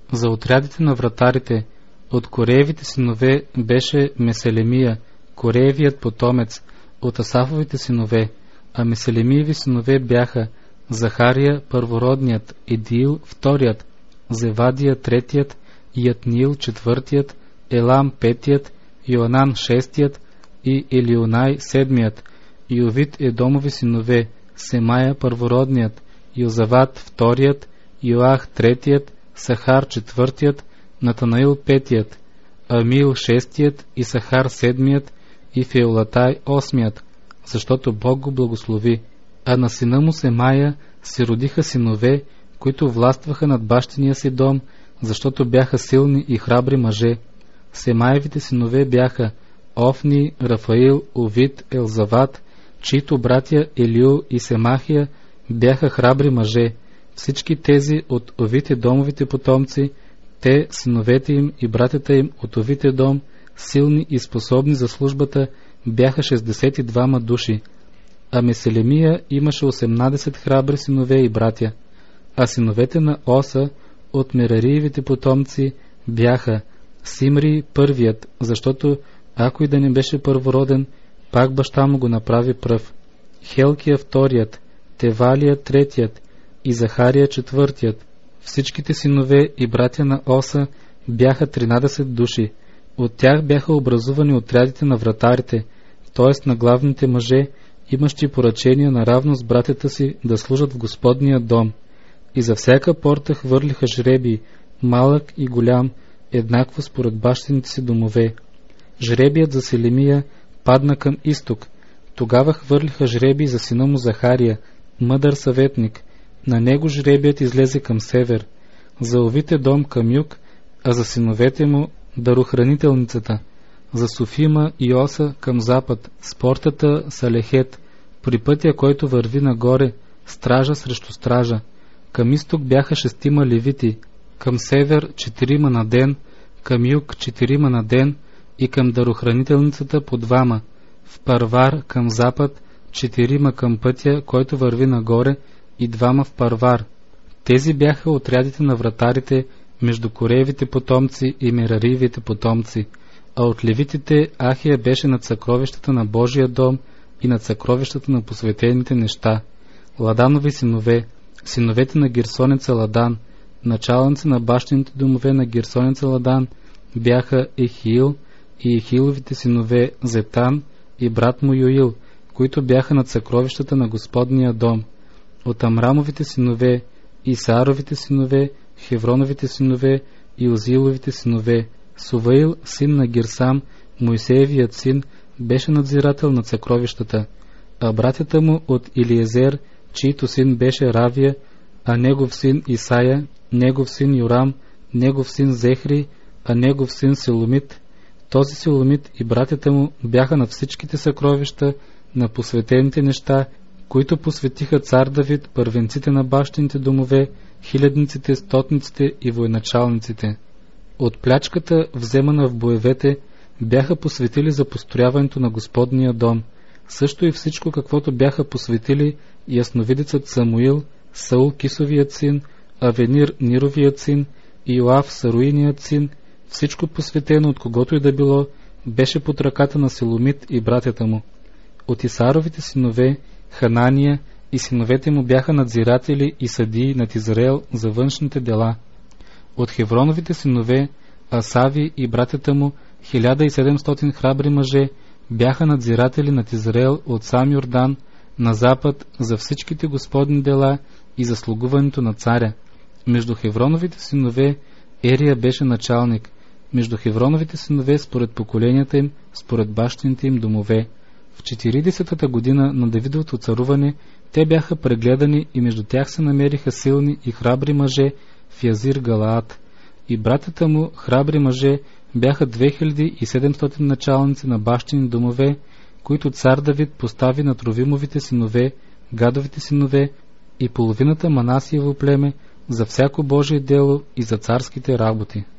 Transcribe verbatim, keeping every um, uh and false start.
За отрядите на вратарите от Кореевите синове беше Меселемия, Кореевият потомец, от Асафовите синове, а Меселемиеви синове бяха Захария първородният, Едиил вторият, Зевадия третият, Ятнил четвъртият, Елам петият, Йоанан шестият и Елионай седмият, Йовит Едомови синове, Семая първородният, Йозават вторият, Йоах третият, Сахар четвъртият, Натанаил петият, Амил шестият, и Сахар седмият, и Феолатай осмият, защото Бог го благослови. А на сина му Семая се родиха синове, които властваха над бащиния си дом, защото бяха силни и храбри мъже. Семаевите синове бяха Офни, Рафаил, Овид, Елзават, чието братя Елиу и Семахия бяха храбри мъже. Всички тези от Овите домовите потомци, те, синовете им и братята им от Овите дом, силни и способни за службата, бяха шестдесет и двама души. А Меселемия имаше осемнадесет храбри синове и братя. А синовете на Оса от Мерариевите потомци бяха Симри първият, защото ако и да не беше първороден, пак баща му го направи пръв. Хелкия вторият, Тевалия третият и Захария четвъртият. Всичките синове и братя на Оса бяха тринадесет души. От тях бяха образувани отрядите на вратарите, т.е. на главните мъже, имащи поръчения наравно с братята си да служат в Господния дом. И за всяка порта хвърлиха жребий, малък и голям, еднакво според бащините си домове. Жребият за Селемия падна към изток. Тогава хвърлиха жребий за сина му Захария, мъдър съветник. На него жребият излезе към север, за Овите дом към юг, а за синовете му дарохранителницата, за Софима и Оса към запад, с портата Салехет, при пътя, който върви нагоре, стража срещу стража. Към изток бяха шестима левити, към север четирима на ден, към юг четирима на ден и към дарохранителницата по двама, в Парвар към запад четирима към пътя, който върви нагоре, и двама в Парвар. Тези бяха отрядите на вратарите между Кореевите потомци и Мерариевите потомци, а от левитите Ахия беше над съкровищата на Божия дом и над съкровищата на посветените неща. Ладанови синове, синовете на Герсонеца Ладан, началници на бащините домове на Герсонеца Ладан бяха Ехиил и Ехиловите синове Зетан и брат му Йоил, които бяха над съкровищата на Господния дом. От Амрамовите синове, Исааровите синове, Хевроновите синове и Озиловите синове, Суваил, син на Гирсам, Моисеевият син, беше надзирател над съкровищата, а братята му от Илиезер, чийто син беше Равия, а негов син Исая, негов син Йорам, негов син Зехри, а негов син Селомит. Този Селомит и братята му бяха на всичките съкровища на посветените неща, които посветиха цар Давид, първенците на бащините домове, хилядниците, стотниците и военачалниците. От плячката, вземана в боевете, бяха посветили за построяването на Господния дом, също и всичко, каквото бяха посветили ясновидецът Самуил, Саул Кисовият син, Авенир Нировият син и Йоав Саруиният син, всичко посветено от когото и да било, беше под ръката на Селомит и братята му. От Исааровите синове Ханания и синовете му бяха надзиратели и съдии над Израел за външните дела. От Хевроновите синове Асави и братята му, хиляда и седемстотин храбри мъже, бяха надзиратели над Израел от сам Йордан на запад за всичките Господни дела и за слугуването на царя. Между Хевроновите синове Ерия беше началник, между Хевроновите синове според поколенията им, според бащините им домове. В четиридесетата година на Давидовото царуване те бяха прегледани и между тях се намериха силни и храбри мъже в Язир Галаат. И братята му, храбри мъже, бяха две хиляди и седемстотин началници на бащини домове, които цар Давид постави над Ровимовите синове, Гадовите синове и половината Манасиево племе за всяко Божие дело и за царските работи.